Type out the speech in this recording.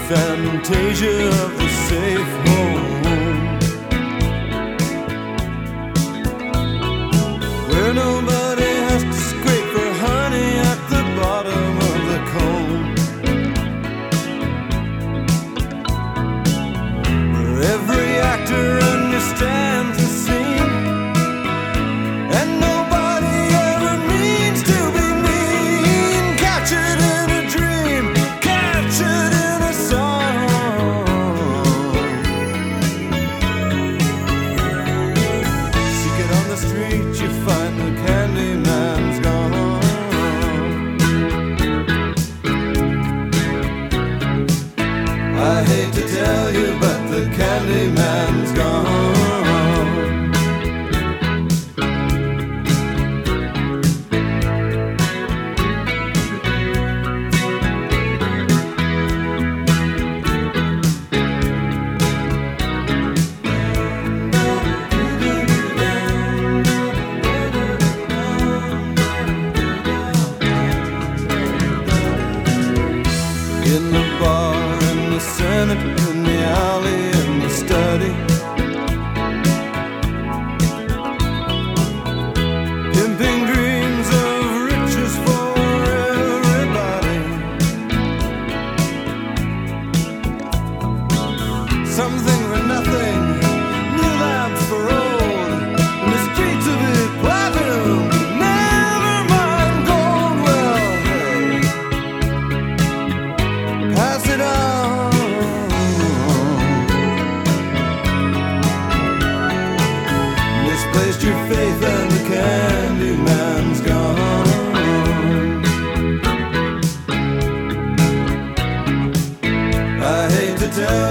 fantasia of the safe home, where nobody has to scrape for honey at the bottom of the comb, where every actor understands the scene, and nobody ever means to be mean. Catch it in a dream, catch it in a song. Seek it on the street, you find the candy man's gone. I hate to tell you, but the candy man's gone. In the bar, in the Senate, in the alley, in the study, pimping dreams of riches for everybody. Something for nothing, new lamps for old, in the streets of it, platinum, never mind gold. Well, hey, pass it on. Misplaced your faith and the candy man's gone. I hate to tell